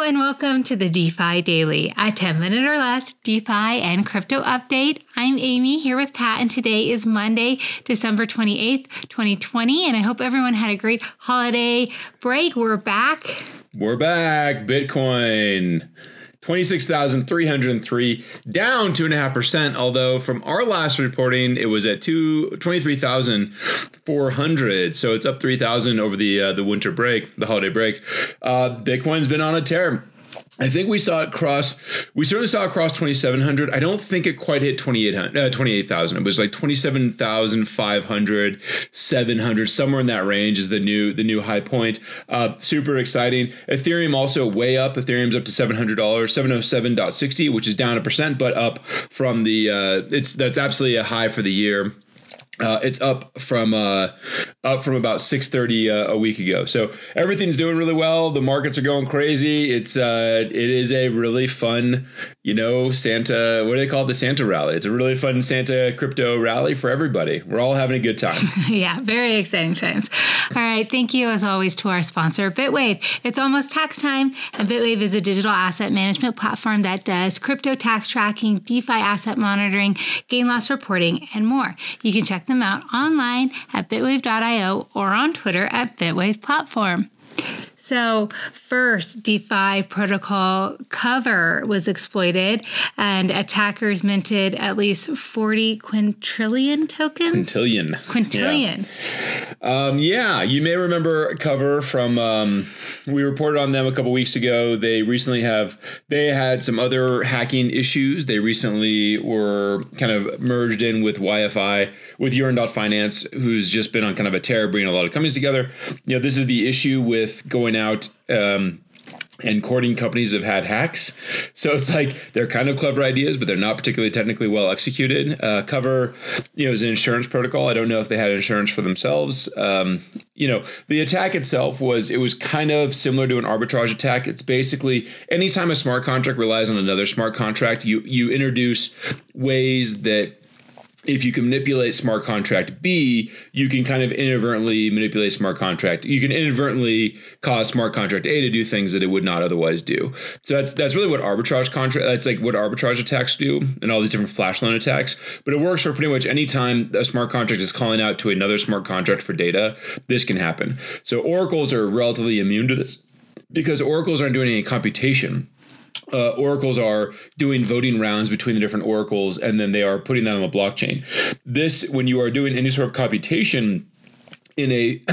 and welcome to the DeFi Daily, a 10-minute or less DeFi and crypto update. I'm Amy here with Pat, and today is Monday, December 28th, 2020, and I hope everyone had a great holiday break. We're back. Bitcoin. 26,303, down 2.5%, although from our last reporting, it was at 23,400. So it's up 3,000 over the winter break, the holiday break. Bitcoin's been on a tear. I think we certainly saw it cross 2,700. I don't think it quite hit 28,000. It was like 27,500, 700, somewhere in that range is the new high point. Super exciting. Ethereum also way up. Ethereum's up to $700, 707.60, which is down 1%, but up from that's absolutely a high for the year. It's up from about 630 a week ago. So everything's doing really well. The markets are going crazy. It is a really fun, Santa, what do they call it? The Santa rally. It's a really fun Santa crypto rally for everybody. We're all having a good time. Yeah, very exciting times. All right. Thank you as always to our sponsor, Bitwave. It's almost tax time, and Bitwave is a digital asset management platform that does crypto tax tracking, DeFi asset monitoring, gain loss reporting, and more. You can check them out online at bitwave.io or on Twitter at Bitwave Platform. So first, DeFi protocol Cover was exploited, and attackers minted at least 40 quintillion tokens. Quintillion. Yeah, you may remember Cover from, we reported on them a couple weeks ago. They had some other hacking issues. They recently were kind of merged in with YFI, with Yearn.finance, who's just been on kind of a tear, bringing a lot of companies together. This is the issue with going out and courting companies have had hacks. So it's like they're kind of clever ideas, but they're not particularly technically well executed. Cover, is an insurance protocol. I don't know if they had insurance for themselves. The attack itself was kind of similar to an arbitrage attack. It's basically anytime a smart contract relies on another smart contract, you introduce ways that if you can manipulate smart contract B, you can kind of inadvertently manipulate smart contract. You can inadvertently cause smart contract A to do things that it would not otherwise do. So that's really what that's like what arbitrage attacks do, and all these different flash loan attacks. But it works for pretty much any time a smart contract is calling out to another smart contract for data. This can happen. So oracles are relatively immune to this because oracles aren't doing any computation. Oracles are doing voting rounds between the different oracles, and then they are putting that on the blockchain. This, when you are doing any sort of computation in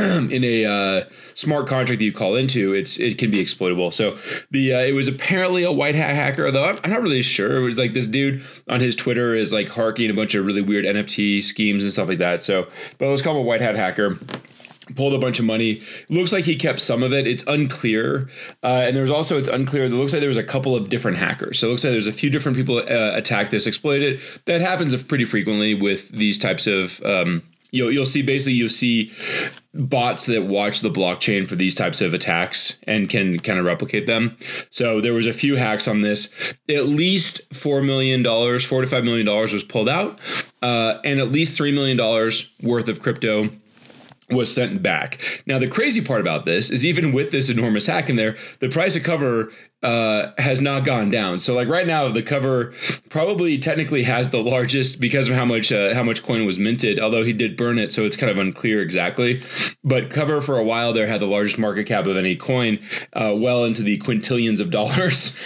a smart contract that you call into, it can be exploitable. So it was apparently a white hat hacker, though I'm not really sure. It was like this dude on his Twitter is like harking a bunch of really weird NFT schemes and stuff like that. So, but let's call him a white hat hacker. Pulled a bunch of money. Looks like he kept some of it. It's unclear. And it's unclear. It looks like there was a couple of different hackers. So it looks like there's a few different people attacked this, exploited it. That happens pretty frequently with these types of, you'll see bots that watch the blockchain for these types of attacks and can kind of replicate them. So there was a few hacks on this. At least $4 to $5 million was pulled out, and at least $3 million worth of crypto was sent back. Now, the crazy part about this is even with this enormous hack in there, the price of Cover has not gone down. So like right now, the Cover probably technically has the largest because of how much coin was minted, although he did burn it. So it's kind of unclear exactly. But Cover for a while there had the largest market cap of any coin, well into the quintillions of dollars.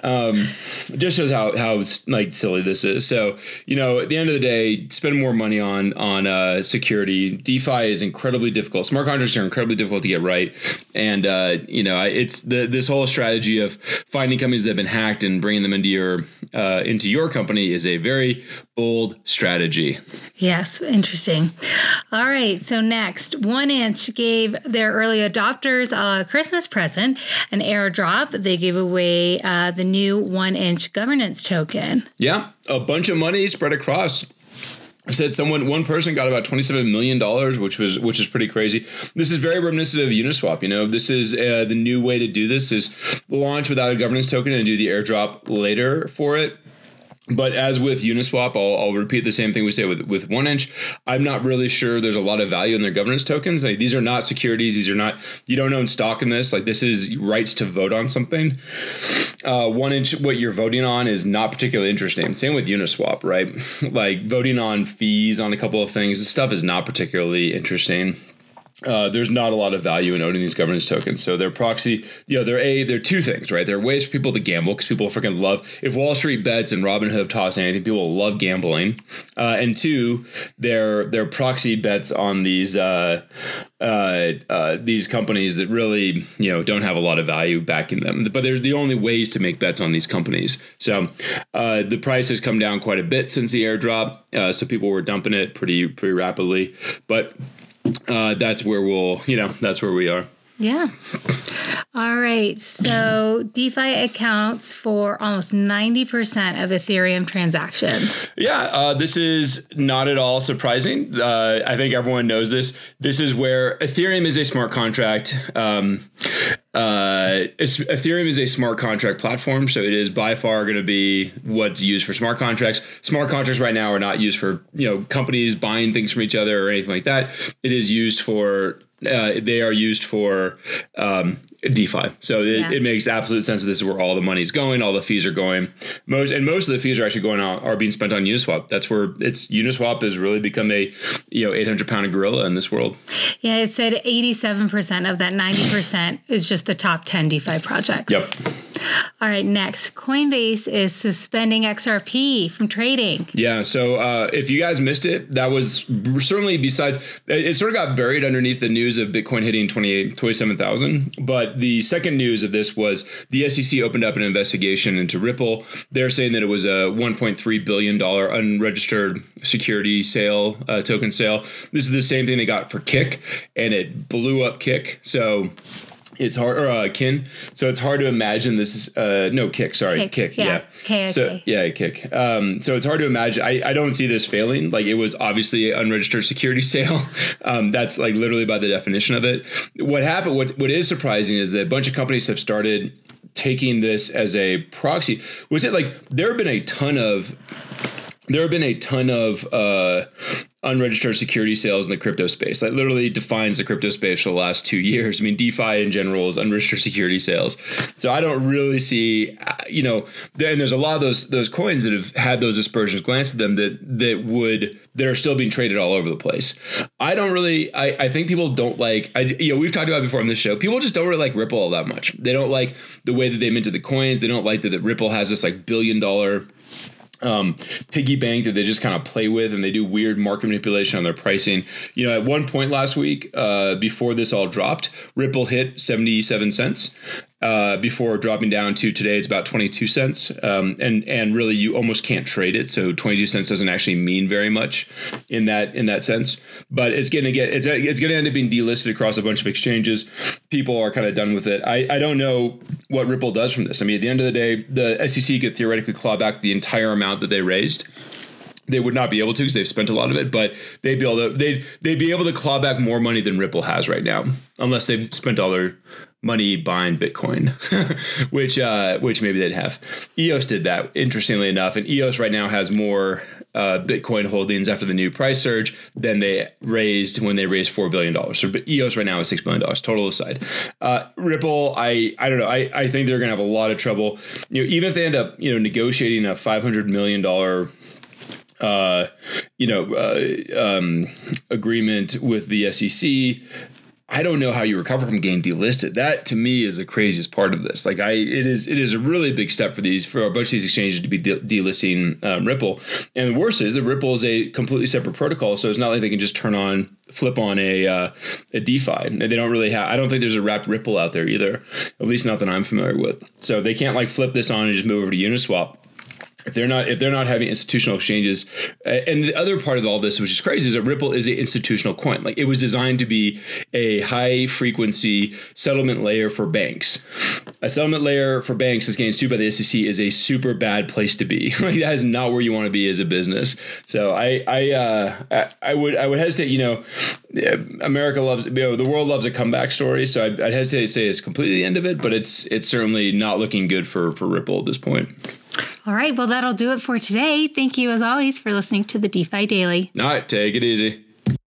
It just shows how like silly this is. So, at the end of the day, spend more money on security. DeFi is incredibly difficult. Smart contracts are incredibly difficult to get right. And, it's this whole strategy of finding companies that have been hacked and bringing them into your company is a very bold strategy. Yes, interesting. All right, so next, 1inch gave their early adopters a Christmas present, an airdrop. They gave away the new 1inch governance token. Yeah, a bunch of money spread across. I said one person got about $27 million, which is pretty crazy. This is very reminiscent of Uniswap. This is the new way to do this is launch without a governance token and do the airdrop later for it. But as with Uniswap, I'll repeat the same thing we say with 1inch. I'm not really sure there's a lot of value in their governance tokens. Like, these are not securities. These are not, you don't own stock in this. Like, this is rights to vote on something. 1inch, what you're voting on is not particularly interesting. Same with Uniswap, right? Like, voting on fees on a couple of things, this stuff is not particularly interesting. There's not a lot of value in owning these governance tokens. So they're proxy, they're two things, right? They're ways for people to gamble because people freaking love, if Wall Street bets and Robinhood have tossed anything, people love gambling. And two, they're proxy bets on these companies that really, don't have a lot of value backing them. But they're the only ways to make bets on these companies. So the price has come down quite a bit since the airdrop. So people were dumping it pretty rapidly. But that's where that's where we are. Yeah. All right. So DeFi accounts for almost 90% of Ethereum transactions. Yeah. This is not at all surprising. I think everyone knows this. This is where Ethereum is a smart contract. Ethereum is a smart contract platform, so it is by far going to be what's used for smart contracts. Smart contracts right now are not used for companies buying things from each other or anything like that. It is used for they are used for DeFi. So it makes absolute sense that this is where all the money's going, all the fees are going. Most of the fees are actually are being spent on Uniswap. That's where Uniswap has really become a 800-pound gorilla in this world. Yeah, it said 87% of that 90% is just the top 10 DeFi projects. Yep. All right, next, Coinbase is suspending XRP from trading. Yeah, so if you guys missed it, that was certainly it sort of got buried underneath the news of Bitcoin hitting 27,000. But the second news of this was the SEC opened up an investigation into Ripple. They're saying that it was a $1.3 billion unregistered security sale, token sale. This is the same thing they got for Kik, and it blew up Kik. So it's hard, or Kin. So it's hard to imagine this is Kik. Sorry, Kik. Yeah. K-I-K. So Kik. So it's hard to imagine. I don't see this failing. Like, it was obviously an unregistered security sale. That's like literally by the definition of it. What happened? What is surprising is that a bunch of companies have started taking this as a proxy. Was it like there have been a ton of unregistered security sales in the crypto space. That literally defines the crypto space for the last 2 years. I mean, DeFi in general is unregistered security sales. So I don't really see, and there's a lot of those coins that have had those aspersions glanced at them that are still being traded all over the place. I think people don't like, we've talked about it before on this show, people just don't really like Ripple all that much. They don't like the way that they minted the coins. They don't like that Ripple has this like $1 billion piggy bank that they just kind of play with, and they do weird market manipulation on their pricing. At one point last week, before this all dropped, Ripple hit 77 cents. Before dropping down to today, it's about 22 cents. And really you almost can't trade it. So 22 cents doesn't actually mean very much in that sense, but it's going to end up being delisted across a bunch of exchanges. People are kind of done with it. I don't know what Ripple does from this. I mean, at the end of the day, the SEC could theoretically claw back the entire amount that they raised. They would not be able to because they've spent a lot of it, but they'd be able to claw back more money than Ripple has right now, unless they've spent all their money buying Bitcoin, which maybe they'd have. EOS did that, interestingly enough, and EOS right now has more Bitcoin holdings after the new price surge than they raised when they raised $4 billion. So EOS right now is $6 billion total aside. Ripple, I don't know. I think they're going to have a lot of trouble. Even if they end up negotiating a $500 million agreement with the SEC. I don't know how you recover from getting delisted. That to me is the craziest part of this. Like it is a really big step for a bunch of these exchanges to be delisting Ripple. And the worst is that Ripple is a completely separate protocol, so it's not like they can just flip on a DeFi. And they don't really have. I don't think there's a wrapped Ripple out there either, at least not that I'm familiar with. So they can't like flip this on and just move over to Uniswap. If they're not having institutional exchanges, and the other part of all this, which is crazy, is that Ripple is an institutional coin. Like, it was designed to be a high frequency settlement layer for banks. A settlement layer for banks that's getting sued by the SEC is a super bad place to be. Like, that is not where you want to be as a business. So I would hesitate. America loves, the world loves a comeback story. So I'd hesitate to say it's completely the end of it, but it's certainly not looking good for Ripple at this point. All right. Well, that'll do it for today. Thank you, as always, for listening to the DeFi Daily. All right. Take it easy.